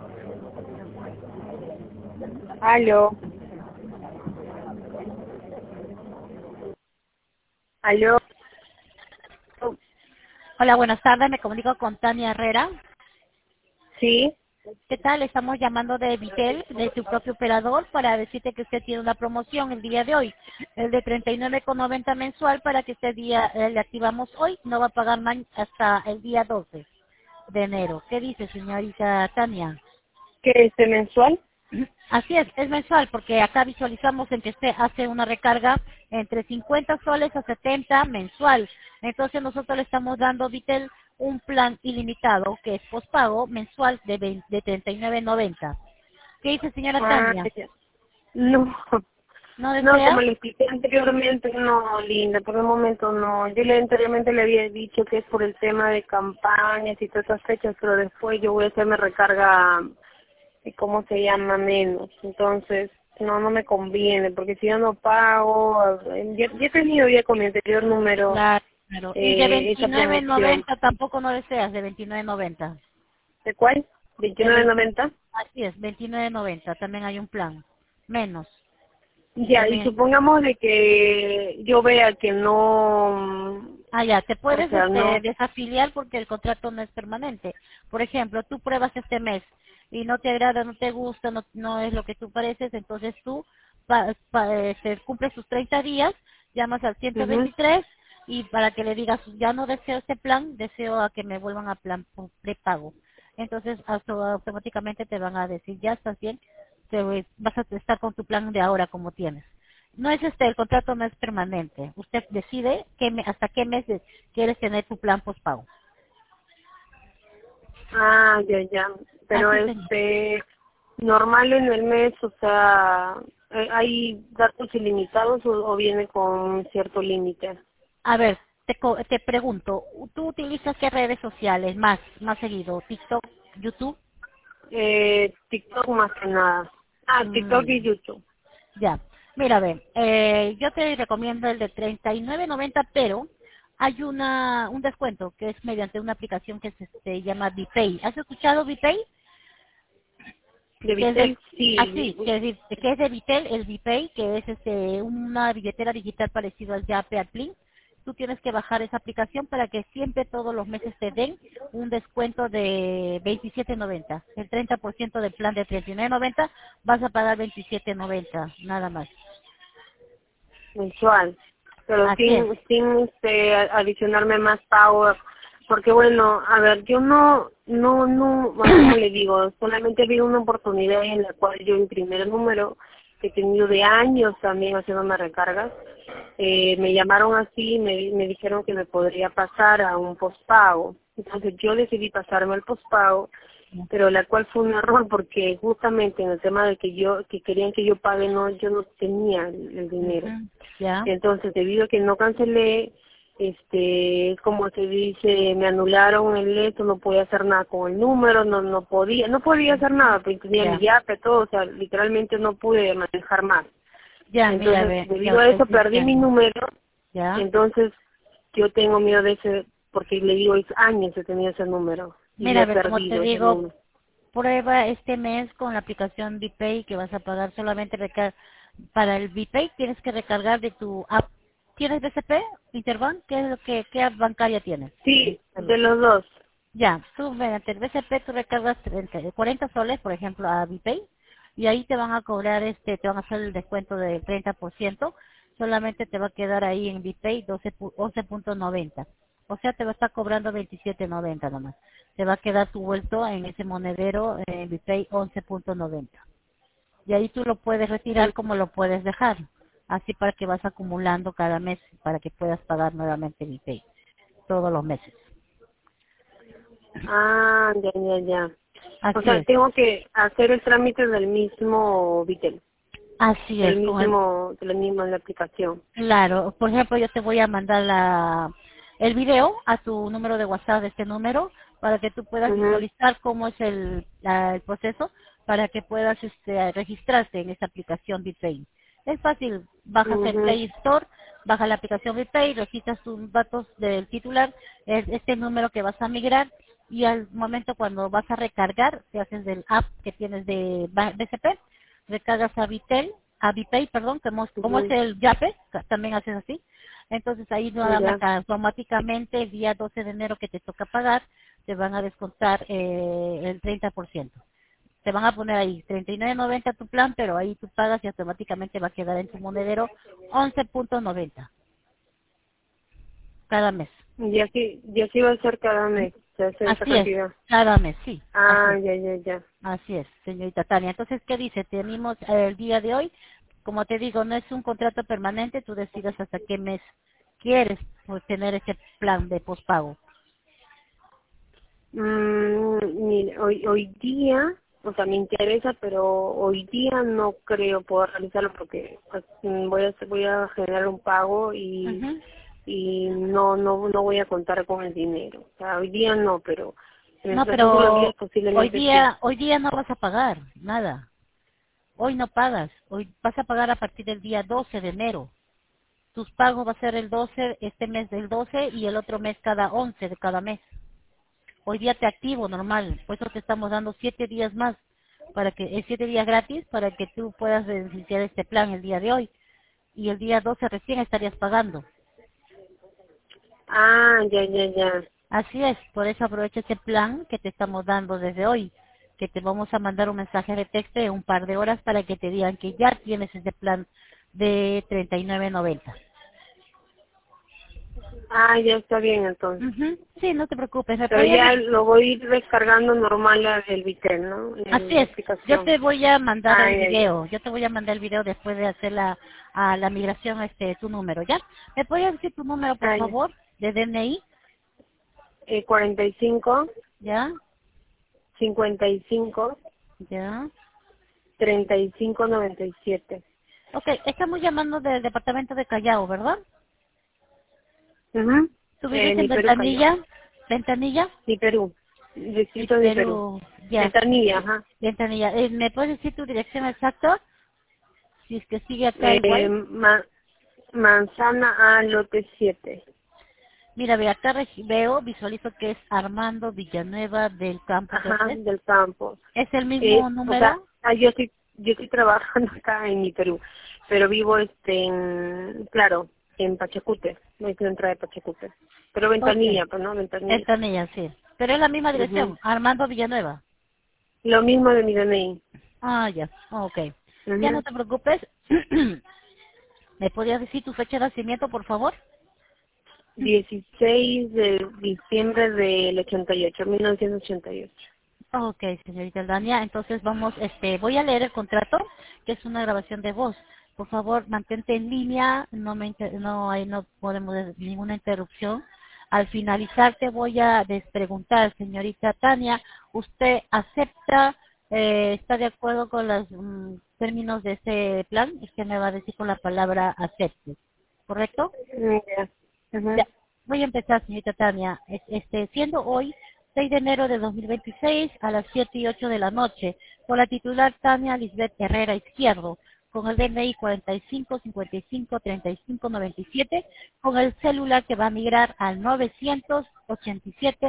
Aló, aló, Hola, buenas tardes. Me comunico con Tania Herrera. sí, ¿Qué tal? Estamos llamando de Vitel, de su propio operador, para decirte que usted tiene una promoción el día de hoy, el de 39,90 mensual, para que este día le activamos hoy. No va a pagar hasta el día 12 de enero. ¿Qué dice, señorita Tania? ¿qué es mensual? Así es mensual, porque acá visualizamos en que usted hace una recarga entre 50 soles a 70 mensual. Entonces nosotros le estamos dando a Vitel un plan ilimitado, que es pospago mensual de 39,90. ¿Qué dice, señora Ah, Tania? ya. No, ¿No no, como desea? le expliqué anteriormente, no, linda, por el momento no. Yo anteriormente le había dicho que es por el tema de campañas y todas esas fechas, pero después yo voy a hacerme recarga, ¿cómo se llama? Menos. Entonces, no me conviene, porque si yo no pago, ya he tenido ya con mi anterior número Claro. Y de esa promoción. 29,90 tampoco no deseas, de 29,90. ¿De cuál? De 20, 29.90. así es, 29,90. También hay un plan. Menos. Ya, y También. supongamos de que yo vea que no, Ah, ya, te o puedes sea, no, desafiliar porque el contrato no es permanente. Por ejemplo, tú pruebas este mes y no te agrada, no te gusta, no es lo que tú pareces, entonces tú cumples tus 30 días, llamas al ujú. 123 y para que le digas, ya no deseo este plan, deseo a que me vuelvan a plan prepago. Entonces automáticamente te van a decir, ya estás bien, vas a estar con tu plan de ahora como tienes. No es el contrato no es permanente. Usted decide hasta qué mes quieres tener tu plan postpago. Ah, ya, pero Así, señor. normal en el mes, o sea, ¿hay datos ilimitados o viene con cierto límite? A ver, te pregunto, ¿tú utilizas qué redes sociales más seguido? ¿TikTok, YouTube? TikTok más que nada. Ah, TikTok y Mm, YouTube. ya. Mira, ve, yo te recomiendo el de 39,90, pero hay un descuento que es mediante una aplicación que se llama VPay. ¿Has escuchado VPay? De Que es de Vitel, sí. así, que es de Vitel, el Vipay, que es una billetera digital parecido al Yape, al Plin. Tú tienes que bajar esa aplicación para que siempre todos los meses te den un descuento de 27,90. El 30% del plan de 39,90 vas a pagar 27,90, nada más. Mensual, pero Así es. sin adicionarme más pago, porque bueno, a ver, yo no, bueno, como le digo, solamente vi una oportunidad en la cual yo imprimí el número que he tenido de años también haciéndome recargas. Me llamaron así, me dijeron que me podría pasar a un postpago. Entonces yo decidí pasarme al postpago, pero la cual fue un error porque justamente en el tema de que querían que yo pague, no, yo no tenía el dinero. Ujú, ya, Entonces, debido a que no cancelé, como se dice, me anularon el esto, no podía hacer nada con el número, no podía hacer nada, porque tenía mi ya, yape, todo, o sea, literalmente no pude manejar más. ya, mira, Entonces, ve, ya debido a usted eso sí perdí mi entiende. número, Ya. entonces yo tengo miedo de ese, porque le digo, es años que tenía ese número, y lo Mira, he ve, como te perdido ese digo, número. prueba este mes con la aplicación VPay que vas a pagar solamente para el VPay tienes que recargar de tu app. ¿Tienes BCP, Interbank? ¿Qué es qué app bancaria tienes? Sí, de los dos. Ya, tú mediante el BCP tú recargas 40 soles, por ejemplo, a VPay y ahí te van a cobrar te van a hacer el descuento del 30%, solamente te va a quedar ahí en VPay 11,90. O sea, te va a estar cobrando 27,90 nomás. Te va a quedar tu vuelto en ese monedero en VPay 11,90. Y ahí tú lo puedes retirar como lo puedes dejar. Así para que vas acumulando cada mes para que puedas pagar nuevamente VPay todos los meses. Ah, ya. O Así sea, es. tengo que hacer el trámite del mismo Vitel, Así es, de la misma la aplicación. claro, por ejemplo, yo te voy a mandar el video a tu número de WhatsApp, de este número, para que tú puedas Mhm. visualizar cómo es el proceso, para que puedas registrarte en esta aplicación BitPay. Es fácil, bajas el Mhm. Play Store, bajas la aplicación BitPay, registras tus datos del titular, es este número que vas a migrar, y al momento cuando vas a recargar, te haces del app que tienes de BCP, recargas a Vitel, a Vipay, perdón, como es Ujú. el Yape, también haces así. Entonces ahí nada más Ya. automáticamente el día 12 de enero que te toca pagar, te van a descontar el 30%. Te van a poner ahí 39.90 tu plan, pero ahí tú pagas y automáticamente va a quedar en tu monedero 11.90 cada mes. Y así va a ser cada mes, se hace esa Así es, cantidad. cada mes, sí, así Ah, es. ya. Así es, señorita Tania. Entonces, ¿qué dice? Tenemos el día de hoy, como te digo, no es un contrato permanente, tú decidas hasta qué mes quieres pues, tener ese plan de pospago. Mire, hoy día, o sea, me interesa, pero hoy día no creo poder realizarlo porque pues, voy a generar un pago Ujú. y no voy a contar con el dinero. O sea, hoy día no, pero en el No, transcurso de los días pero posiblemente sí. hoy día no vas a pagar nada. Hoy no pagas. Hoy vas a pagar a partir del día 12 de enero. Tus pagos va a ser el 12, este mes del 12 y el otro mes cada 11 de cada mes. Hoy día te activo normal, por eso te estamos dando 7 días más, para que 7 días gratis para que tú puedas beneficiar este plan el día de hoy. Y el día 12 recién estarías pagando. Ah, ya. Así es, por eso aprovecha ese plan que te estamos dando desde hoy, que te vamos a mandar un mensaje de texto de un par de horas para que te digan que ya tienes ese plan de 39.90. Ah, ya está bien entonces. Ujú. Sí, no te preocupes, me Pero puedes. ya lo voy a ir descargando normal el Vitel, ¿no? Así La es, yo aplicación. te voy a mandar Ah, el ya. video, yo te voy a mandar el video después de hacer a la migración tu número, ¿ya? ¿Me puedes decir tu número, por Ah, ya. favor, de DNI? 45, ¿Ya? 55, ¿Ya? 35, 97. Ok, estamos llamando del departamento de Callao, ¿verdad? Ujú. ¿Tú vives en Mi Perú cayó. Ventanilla? ¿Ventanilla? Mi Perú. Mi Distrito de Perú. Perú, ya. Ventanilla, ajá. Ventanilla. ¿Me puedes decir tu dirección exacta? Si es que sigue acá igual. Manzana A, lote 7. Mira, ve acá veo, visualizo que es Armando Villanueva del Campo, creo Ajá, que es. del campo. ¿Es el mismo O sea, número? yo estoy trabajando acá en mi Perú, pero vivo claro, en Pachacute, no estoy entrada de Pachacute. Pero Ok. Ventanilla, pues no, Ventanilla. Ventanilla, sí. Pero es la misma Ujú. dirección, Armando Villanueva. Lo mismo de mi DNI. Ah, ya. Ok. Ya no Ujú. te preocupes. ¿Me podrías decir tu fecha de nacimiento, por favor? 16 de diciembre del 88, 1988. Ok, señorita Dania, entonces vamos, voy a leer el contrato, que es una grabación de voz. Por favor, mantente en línea, no podemos ninguna interrupción. Al finalizar te voy a despreguntar, señorita Tania, ¿usted acepta, está de acuerdo con los términos de este plan? Usted me va a decir con la palabra acepte, ¿correcto? Ya. Ujú. Ya, voy a empezar, señorita Tania. Siendo hoy 6 de enero de 2026 a las 7 y 8 de la noche, con la titular Tania Lisbeth Herrera Izquierdo, con el DNI 45 55 35 97, con el celular que va a migrar al 987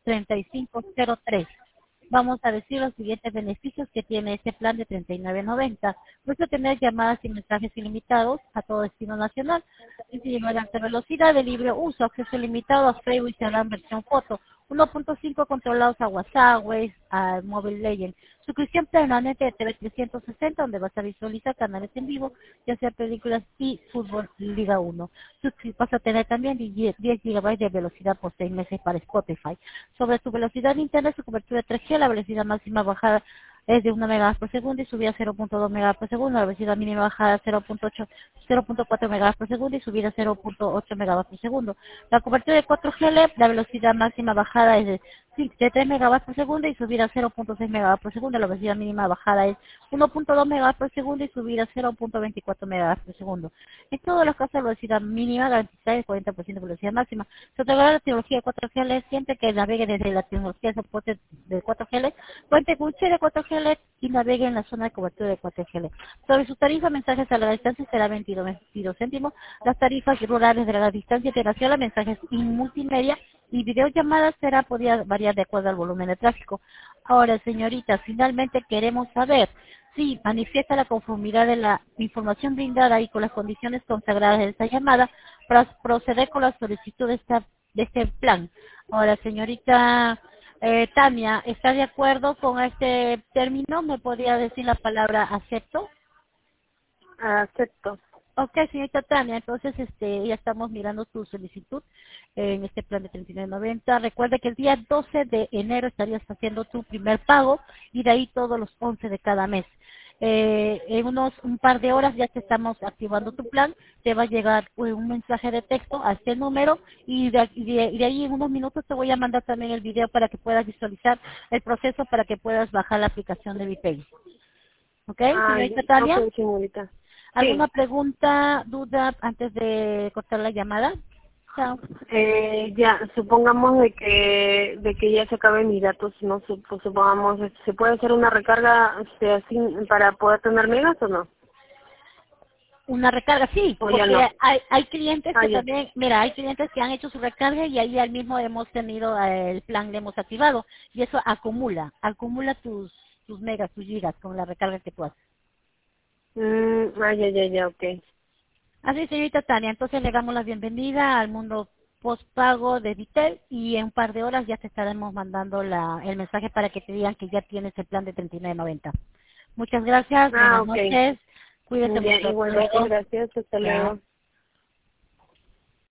3503. Vamos a decir los siguientes beneficios que tiene este plan de 39.90. Vas a tener llamadas y mensajes ilimitados a todo destino nacional. Encima de alta velocidad, de libre uso, acceso limitado a Facebook, Instagram, versión foto. 1.5 controlados a WhatsApp, Waze, a Mobile Legend. Suscripción permanente de TV 360, donde vas a visualizar canales en vivo, ya sea películas y fútbol Liga 1. Vas a tener también 10 GB de velocidad por 6 meses para Spotify. Sobre tu velocidad de internet, su cobertura 3G, la velocidad máxima bajada es de 1 MB por segundo y subida 0.2 MB por segundo, la velocidad mínima bajada 0.4 MB por segundo y subida 0.8 MB por segundo. La cobertura de 4G LED, la velocidad máxima bajada es de 3 MB por segundo y subida 0.6 MB por segundo, la velocidad mínima bajada es 1.2 MB por segundo y subida 0.24 MB por segundo. En todos los casos, la velocidad mínima garantizada es 40% de velocidad máxima. Se otorgará la tecnología de 4G LED siempre que navegue desde la tecnología de soporte de 4G LED, cuente con un chip de 4G LED y navegue en la zona de cobertura de 4G LED. Sobre su tarifa, mensajes a la distancia será 22 céntimos. Las tarifas rurales de la distancia internacional, mensajes y multimedia Y videollamadas podría variar de acuerdo al volumen de tráfico. Ahora, señorita, finalmente queremos saber si manifiesta la conformidad de la información brindada y con las condiciones consagradas de esta llamada para proceder con la solicitud de este plan. Ahora, señorita Tania, ¿está de acuerdo con este término? ¿Me podría decir la palabra acepto? Acepto. Ok, señorita Tania, entonces ya estamos mirando tu solicitud en este plan de 39.90. Recuerde que el día 12 de enero estarías haciendo tu primer pago y de ahí todos los 11 de cada mes. En un par de horas ya te estamos activando tu plan, te va a llegar un mensaje de texto a este número y de ahí en unos minutos te voy a mandar también el video para que puedas visualizar el proceso para que puedas bajar la aplicación de VPay. ¿Ok, señorita Tania? Ok, señorita. ¿Alguna Sí. pregunta, duda antes de cortar la llamada? Chao. Ya, supongamos de que ya se acaben mis datos, no supongamos, ¿se puede hacer una recarga así para poder tener megas o no? Una recarga, sí, O ya porque no. hay clientes que Ya. también, mira, hay clientes que han hecho su recarga y ahí al mismo hemos tenido el plan, le hemos activado y eso acumula tus megas, tus gigas con la recarga que tú haces. Ya, ok. Así, señorita Tania, entonces le damos la bienvenida al mundo postpago de Vitel y en un par de horas ya te estaremos mandando el mensaje para que te digan que ya tienes el plan de 39.90. Muchas gracias, buenas Ok. noches, cuídese Ya, mucho, hasta igualmente, luego. gracias, hasta Chao. luego.